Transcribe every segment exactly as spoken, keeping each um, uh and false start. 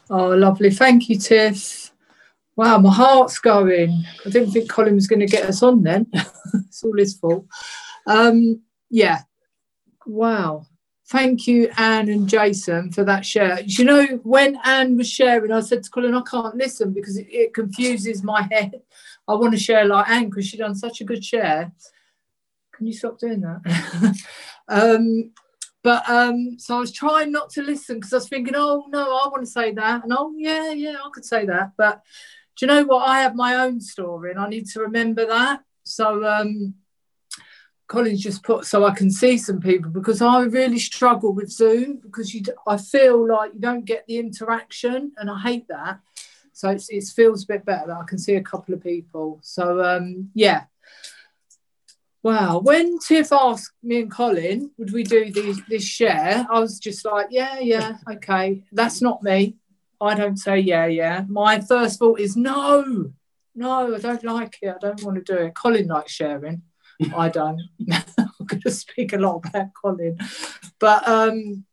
Oh, lovely. Thank you, Tiff. Wow, my heart's going. I didn't think Colin was going to get us on then. It's all his fault. Um, yeah. Wow. Thank you, Anne and Jason, for that share. You know, when Anne was sharing, I said to Colin, I can't listen because it, it confuses my head. I want to share like Anne because she done such a good share. Can you stop doing that? um, but um, so I was trying not to listen because I was thinking, oh, no, I want to say that. And oh, yeah, yeah, I could say that. But do you know what? I have my own story and I need to remember that. So um, Colin's just put so I can see some people because I really struggle with Zoom because you, I feel like you don't get the interaction and I hate that. So it's, it feels a bit better that I can see a couple of people. So, um, yeah. Wow. When Tiff asked me and Colin, would we do these, this share, I was just like, yeah, yeah, okay. That's not me. I don't say yeah, yeah. My first thought is no, no, I don't like it. I don't want to do it. Colin likes sharing. I don't. I'm going to speak a lot about Colin. But, um,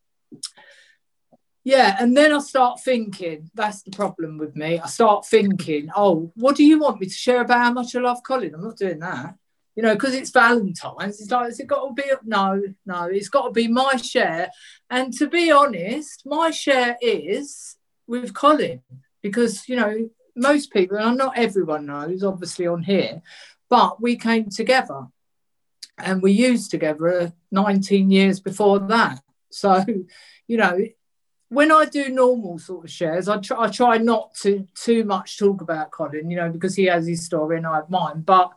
yeah, and then I start thinking, that's the problem with me. I start thinking, oh, what do you want me to share about how much I love Colin? I'm not doing that. You know, because it's Valentine's. It's like, has it got to be? No, no, it's got to be my share. And to be honest, my share is with Colin because, you know, most people, and not everyone knows, obviously on here, but we came together and we used together nineteen years before that. So, you know, when I do normal sort of shares, I try, I try not to too much talk about Colin, you know, because he has his story and I have mine. But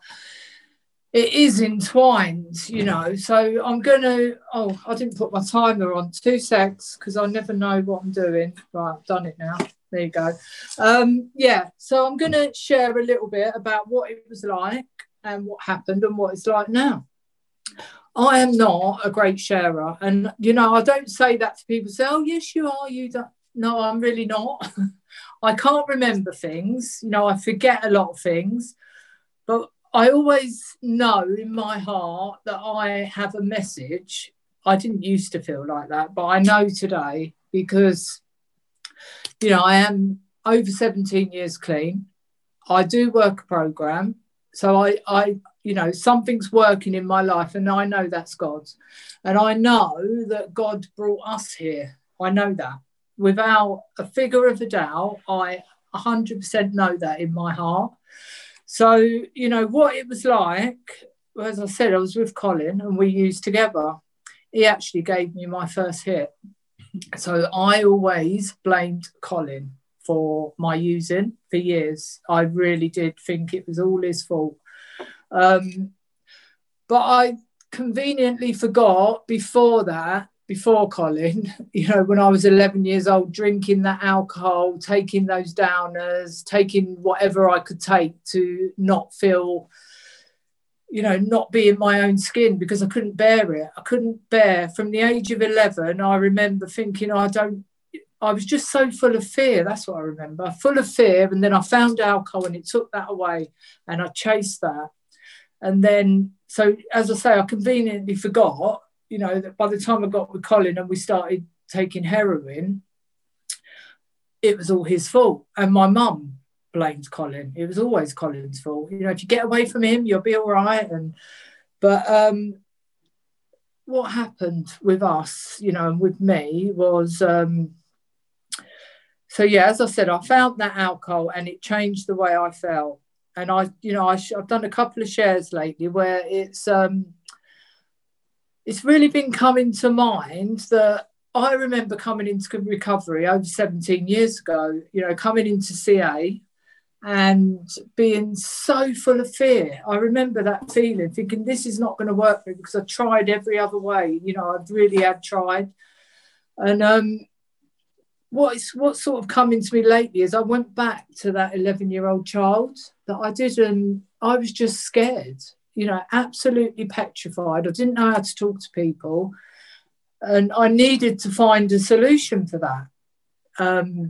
it is entwined, you know, so I'm going to, oh, I didn't put my timer on, two secs, because I never know what I'm doing. Right, I've done it now. There you go. Um, yeah, so I'm going to share a little bit about what it was like and what happened and what it's like now. I am not a great sharer. And, you know, I don't say that to people, say, oh, yes, you are. You don't. No, I'm really not. I can't remember things. You know, I forget a lot of things. But I always know in my heart that I have a message. I didn't used to feel like that, but I know today because, you know, I am over seventeen years clean. I do work a program. So I, I, you know, something's working in my life and I know that's God's. And I know that God brought us here. I know that. Without a figure of a doubt, I one hundred percent know that in my heart. So, you know, what it was like, as I said, I was with Colin and we used together. He actually gave me my first hit. So I always blamed Colin for my using for years. I really did think it was all his fault. Um, but I conveniently forgot before that, before Colin, you know, when I was eleven years old, drinking that alcohol, taking those downers, taking whatever I could take to not feel, you know, not be in my own skin because I couldn't bear it. I couldn't bear. From the age of eleven, I remember thinking, I don't, I was just so full of fear. That's what I remember, full of fear. And then I found alcohol and it took that away and I chased that. And then, so as I say, I conveniently forgot, you know, that by the time I got with Colin and we started taking heroin, it was all his fault. And my mum blamed Colin. It was always Colin's fault. You know, if you get away from him, you'll be all right. And but um, what happened with us, you know, and with me was, um, so yeah, as I said, I found that alcohol and it changed the way I felt. And I, you know, I sh- I've done a couple of shares lately where it's, um, it's really been coming to mind that I remember coming into recovery over seventeen years ago, you know, coming into C A and being so full of fear. I remember that feeling, thinking this is not going to work for me because I tried every other way. You know, I really have tried. And um, what's what's sort of coming to me lately is I went back to that eleven-year-old child that I didn't, I was just scared. You know, absolutely petrified. I didn't know how to talk to people. And I needed to find a solution for that. Um,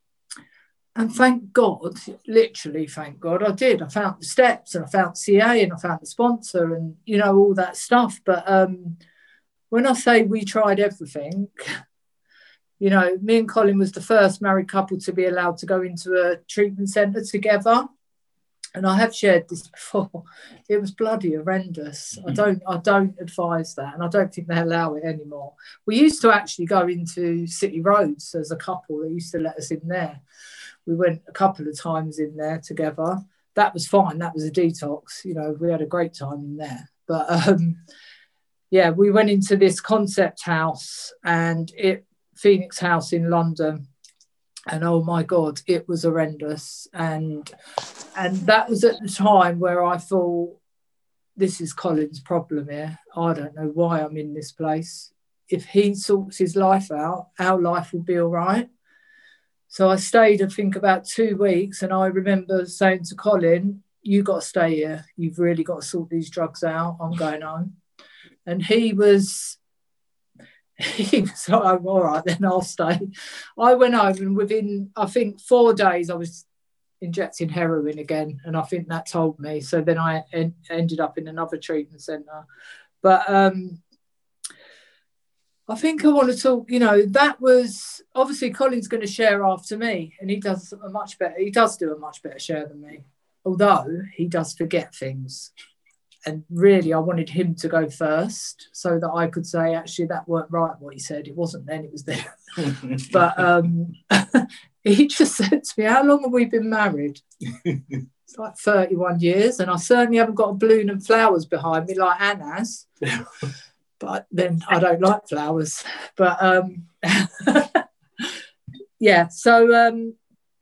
and thank God, literally thank God, I did. I found the steps and I found C A and I found the sponsor and, you know, all that stuff. But um, when I say we tried everything, You know, me and Colin was the first married couple to be allowed to go into a treatment centre together. And I have shared this before. It was bloody horrendous. I don't I don't advise that, and I don't think they allow it anymore. We used to actually go into City Roads as a couple. They used to let us in there. We went a couple of times in there together. That was fine. That was a detox. You know, we had a great time in there. But um, yeah, we went into this concept house, and it Phoenix House in London. And oh my God, it was horrendous. And and that was at the time where I thought, this is Colin's problem here. I don't know why I'm in this place. If he sorts his life out, our life will be all right. So I stayed, I think, about two weeks. And I remember saying to Colin, you got to stay here. You've really got to sort these drugs out. I'm going home. And he was... He was like, oh, all right, then I'll stay. I went home, and within, I think, four days, I was injecting heroin again. And I think that told me. So then I en- ended up in another treatment centre. But um, I think I want to talk, you know, that was, obviously Colin's going to share after me. And he does a much better, he does do a much better share than me. Although he does forget things. And really, I wanted him to go first so that I could say, actually, that weren't right, what he said. It wasn't then, it was then. But um, he just said to me, how long have we been married? It's like thirty-one years. And I certainly haven't got a balloon and flowers behind me like Anna's. But then I don't like flowers. But um, yeah, so um,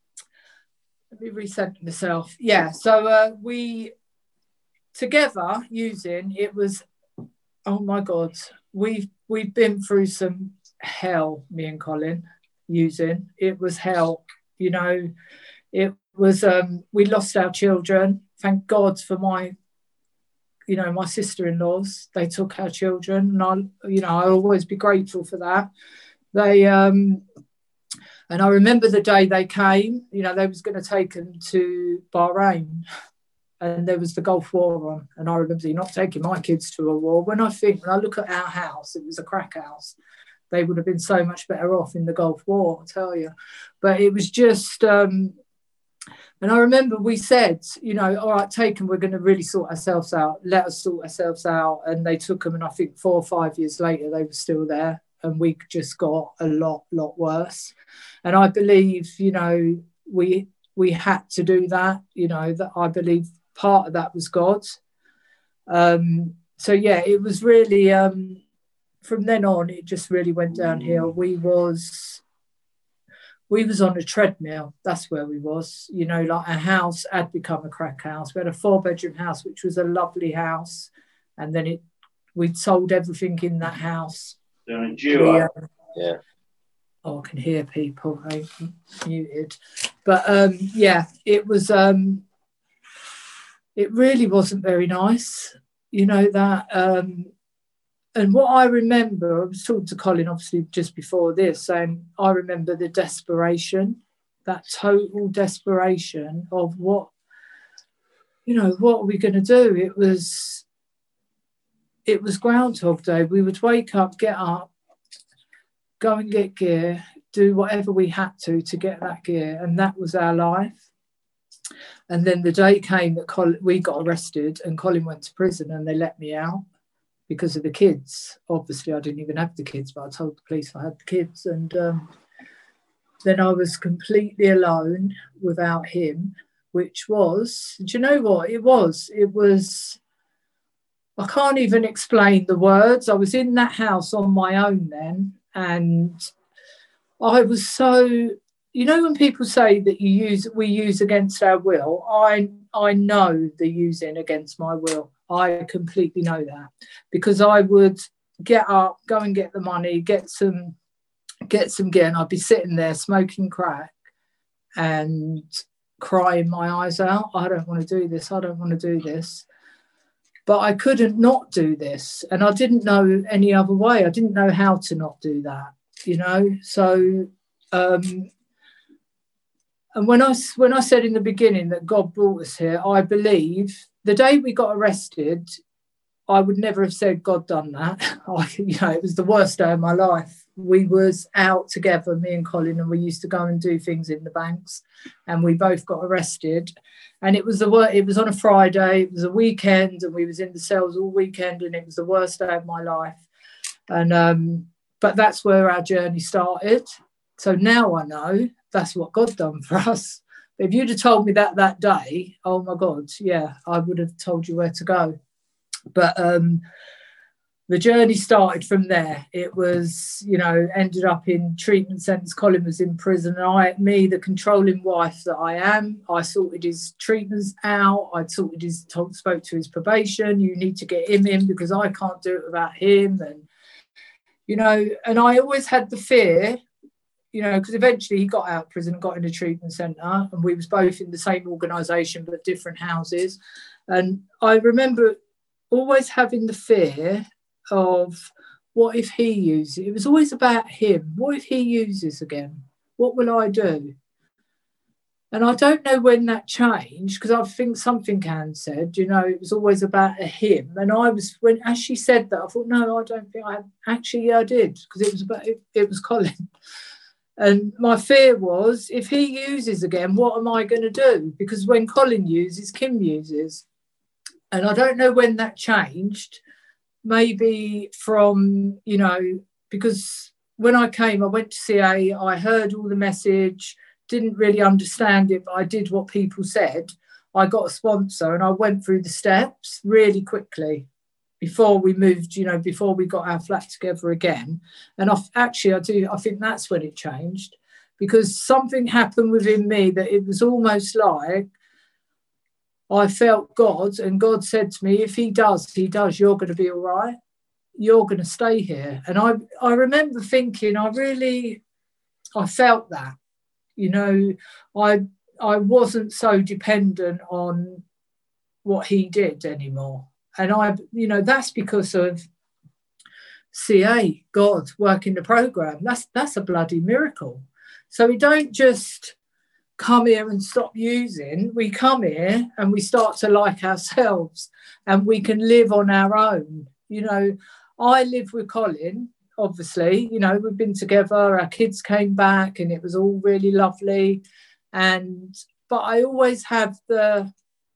let me recenter myself. Yeah, so uh, we... together using, it was, oh my God, we've we've been through some hell, me and Colin, using. It was hell, you know. It was, um, we lost our children. Thank God for my, you know, my sister-in-laws. They took our children, and I, you know, I'll always be grateful for that. They, um, and I remember the day they came, you know, they was going to take them to Bahrain. And there was the Gulf War on. And I remember, you're not taking my kids to a war. When I think, when I look at our house, it was a crack house. They would have been so much better off in the Gulf War, I'll tell you. But it was just, um, and I remember we said, you know, all right, take them, we're going to really sort ourselves out. Let us sort ourselves out. And they took them, and I think four or five years later, they were still there. And we just got a lot, lot worse. And I believe, you know, we we had to do that, you know, that I believe part of that was God. Um, so yeah, it was really, um, from then on, it just really went downhill. We was, we was on a treadmill. That's where we was, you know, like our house had become a crack house. We had a four bedroom house, which was a lovely house. And then it, we'd sold everything in that house. They're a duo. We, uh, yeah. Oh, I can hear people. I muted. But um, yeah, it was, um, it really wasn't very nice, you know, that. Um, and what I remember, I was talking to Colin, obviously, just before this, saying I remember the desperation, that total desperation of what, you know, what are we going to do? It was, it was Groundhog Day. We would wake up, get up, go and get gear, do whatever we had to to get that gear. And that was our life. And then the day came that Colin, we got arrested, and Colin went to prison, and they let me out because of the kids. Obviously, I didn't even have the kids, but I told the police I had the kids. And um, then I was completely alone without him, which was, do you know what? It was, it was, I can't even explain the words. I was in that house on my own then, and I was so... You know, when people say that you use, we use against our will, I I know the using against my will. I completely know that, because I would get up, go and get the money, get some, get some gear, and I'd be sitting there smoking crack and crying my eyes out. I don't want to do this. I don't want to do this. But I couldn't not do this, and I didn't know any other way. I didn't know how to not do that. You know, so. Um, And when I, when I said in the beginning that God brought us here, I believe the day we got arrested, I would never have said God done that. I, you know, it was the worst day of my life, we was out together, me and Colin, and we used to go and do things in the banks, and we both got arrested. And it was the wor- it was on a Friday, it was a weekend, and we was in the cells all weekend, and it was the worst day of my life. And um, but that's where our journey started. So now I know that's what God done for us. But if you'd have told me that that day, oh my God, yeah, I would have told you where to go. But um, the journey started from there. It was, you know, ended up in treatment centres. Colin was in prison. And I, me, the controlling wife that I am, I sorted his treatments out. I sorted his, told, spoke to his probation. You need to get him in because I can't do it without him. And, you know, and I always had the fear, you know, because eventually he got out of prison and got in a treatment centre, and we was both in the same organisation but different houses. And I remember always having the fear of what if he uses it. It was always about him. What if he uses again? What will I do? And I don't know when that changed, because I think something Anne said, you know, it was always about a him. And I was, when as she said that, I thought, no, I don't think I actually, yeah, I did, because it was about it, it was Colin. And my fear was, if he uses again, what am I going to do? Because when Colin uses, Kim uses. And I don't know when that changed. Maybe from, you know, because when I came, I went to C A, I heard all the message, didn't really understand it, but I did what people said. I got a sponsor and I went through the steps really quickly before we moved, you know, before we got our flat together again. And I actually, I do, I think that's when it changed, because something happened within me that it was almost like I felt God, and God said to me, if he does, he does, you're going to be all right. You're going to stay here. And I, I remember thinking, I really, I felt that, you know, I, I wasn't so dependent on what he did anymore. And I, you know, that's because of C A, God working the program. That's, that's a bloody miracle. So we don't just come here and stop using. We come here and we start to like ourselves, and we can live on our own. You know, I live with Colin, obviously, you know, we've been together, our kids came back and it was all really lovely. And, but I always have the,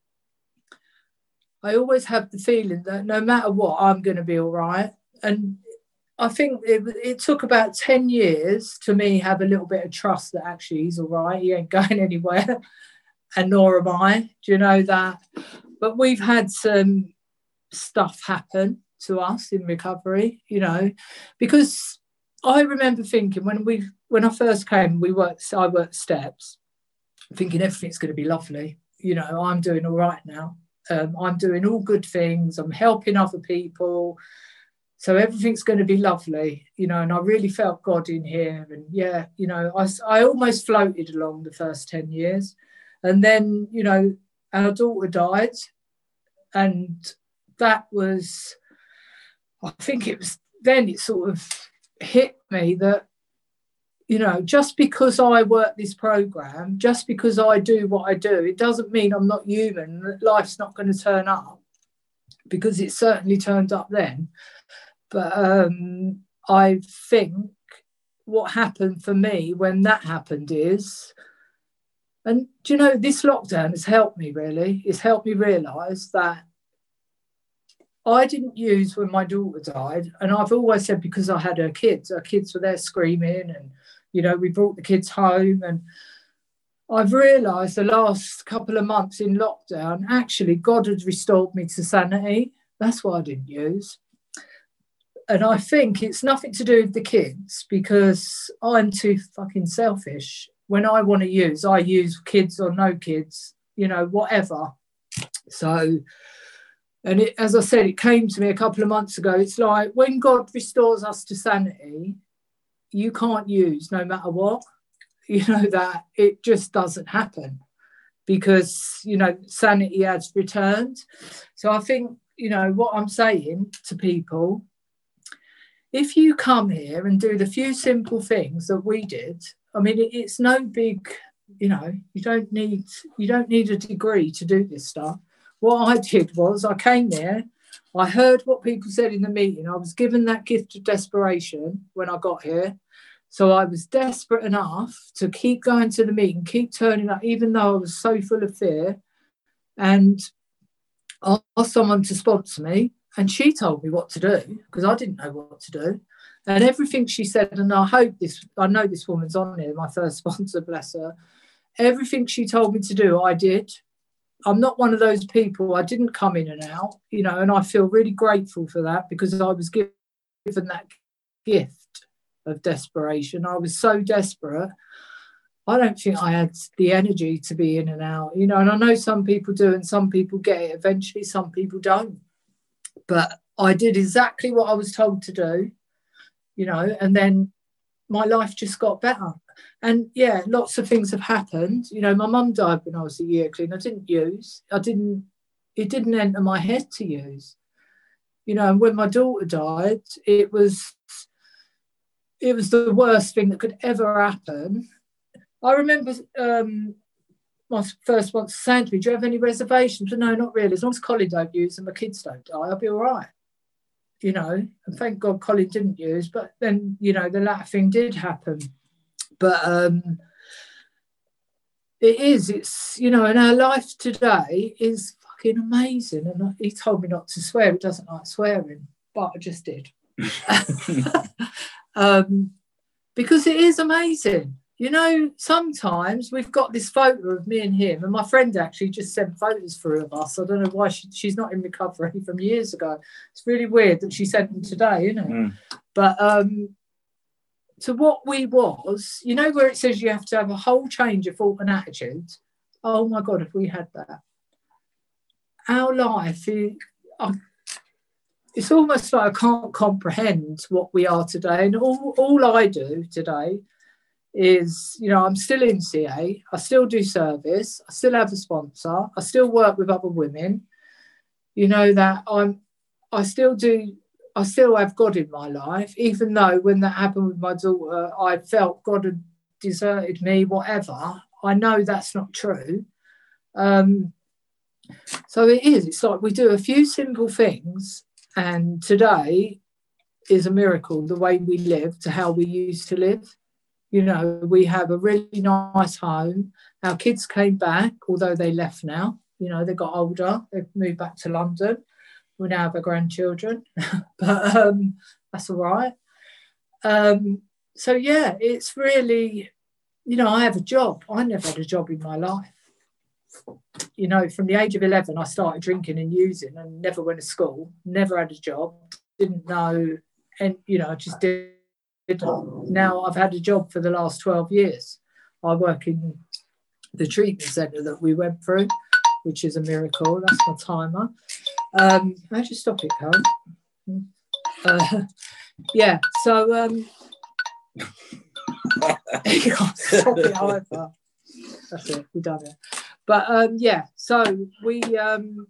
I always have the feeling that no matter what, I'm going to be all right. And I think it, it took about ten years to me have a little bit of trust that actually he's all right, he ain't going anywhere, and nor am I, do you know that? But we've had some stuff happen to us in recovery, you know, because I remember thinking when we when I first came, we worked, I worked steps, thinking everything's going to be lovely, you know, I'm doing all right now, um, I'm doing all good things, I'm helping other people. So everything's going to be lovely, you know, and I really felt God in here. And yeah, you know, I, I almost floated along the first ten years. And then, you know, our daughter died. And that was, I think it was then it sort of hit me that, you know, just because I work this program, just because I do what I do, it doesn't mean I'm not human, that life's not going to turn up, because it certainly turned up then. But um, I think what happened for me when that happened is, and do you know, this lockdown has helped me really. It's helped me realise that I didn't use when my daughter died. And I've always said, because I had her kids, her kids were there screaming, and, you know, we brought the kids home. And I've realised the last couple of months in lockdown, actually, God had restored me to sanity. That's why I didn't use. And I think it's nothing to do with the kids, because I'm too fucking selfish. When I want to use, I use, kids or no kids, you know, whatever. So, and it, as I said, it came to me a couple of months ago. It's like when God restores us to sanity, you can't use no matter what. You know, that it just doesn't happen, because, you know, sanity has returned. So I think, you know, what I'm saying to people, if you come here and do the few simple things that we did, I mean, it, it's no big, you know, you don't need you don't need a degree to do this stuff. What I did was I came there, I heard what people said in the meeting. I was given that gift of desperation when I got here. So I was desperate enough to keep going to the meeting, keep turning up, even though I was so full of fear, and asked someone to sponsor me. And she told me what to do because I didn't know what to do. And everything she said, and I hope this, I know this woman's on here, my first sponsor, bless her. Everything she told me to do, I did. I'm not one of those people, I didn't come in and out, you know, and I feel really grateful for that because I was given that gift of desperation. I was so desperate. I don't think I had the energy to be in and out, you know, and I know some people do and some people get it eventually, some people don't. But I did exactly what I was told to do, you know, and then my life just got better. And yeah, lots of things have happened. You know, my mum died when I was a year clean. I didn't use. I didn't, it didn't enter my head to use. You know, and when my daughter died, it was, it was the worst thing that could ever happen. I remember um, my first one saying to me, do you have any reservations? But no, not really. As long as Colin don't use and my kids don't die, I'll be all right. You know, and thank God Colin didn't use. But then, you know, the latter thing did happen. But um, it is, it's, you know, and our life today is fucking amazing. And he told me not to swear. He doesn't like swearing, but I just did. um, because it is amazing. You know, sometimes we've got this photo of me and him, and my friend actually just sent photos through of us. I don't know why she, she's not in recovery from years ago. It's really weird that she sent them today, isn't it? Mm. But um, to what we was, you know, where it says you have to have a whole change of thought and attitude. Oh my God, if we had that. Our life, is, I, it's almost like I can't comprehend what we are today. And all, all I do today is, you know, I'm still in C A, I still do service, I still have a sponsor, I still work with other women, you know, that I'm, I still do, I still have God in my life, even though when that happened with my daughter, I felt God had deserted me, whatever. I know that's not true. Um, so it is, it's like we do a few simple things, and today is a miracle, the way we live to how we used to live. You know, we have a really nice home. Our kids came back, although they left now. You know, they got older. They've moved back to London. We now have our grandchildren. But um, that's all right. Um, so, yeah, it's really, you know, I have a job. I never had a job in my life. You know, from the age of eleven, I started drinking and using and never went to school, never had a job, didn't know, and, you know, I just did. Now I've had a job for the last twelve years. I work in the treatment centre that we went through, which is a miracle. That's my timer. Um, how'd you stop it, Carl? Uh, yeah, so um, you can't stop it either. That's it, we've done it. But um, yeah, so we um,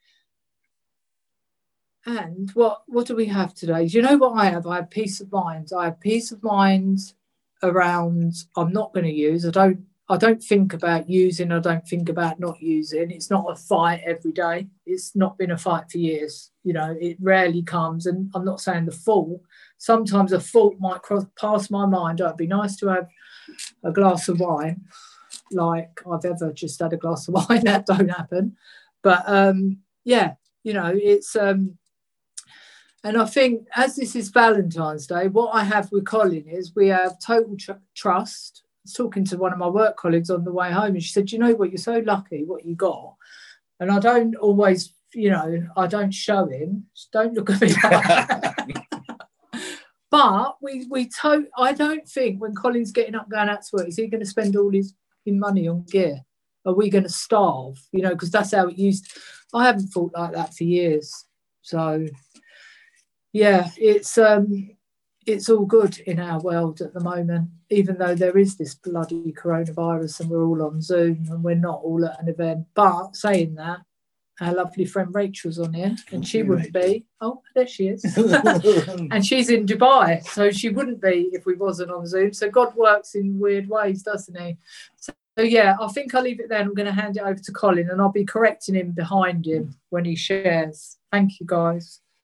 and what what do we have today? Do you know what I have? I have peace of mind. I have peace of mind around I'm not going to use. I don't I don't think about using. I don't think about not using. It's not a fight every day. It's not been a fight for years. You know, it rarely comes. And I'm not saying the thought. Sometimes a thought might cross past my mind. Oh, it'd be nice to have a glass of wine. Like I've ever just had a glass of wine. That don't happen. But um, yeah, you know, it's um, and I think as this is Valentine's Day, what I have with Colin is we have total tr- trust. I was talking to one of my work colleagues on the way home, and she said, you know what, you're so lucky what you got. And I don't always, you know, I don't show him. Just don't look at me like that. But we, we to- I don't think when Colin's getting up going out to work, is he going to spend all his money on gear? Are we going to starve? You know, because that's how it used. I haven't thought like that for years. So, yeah, it's um, it's all good in our world at the moment, even though there is this bloody coronavirus and we're all on Zoom and we're not all at an event. But saying that, our lovely friend Rachel's on here, and she wouldn't be. Oh, there she is. And she's in Dubai, so she wouldn't be if we wasn't on Zoom. So God works in weird ways, doesn't he? So, so yeah, I think I'll leave it there. I'm going to hand it over to Colin, and I'll be correcting him behind him when he shares. Thank you, guys.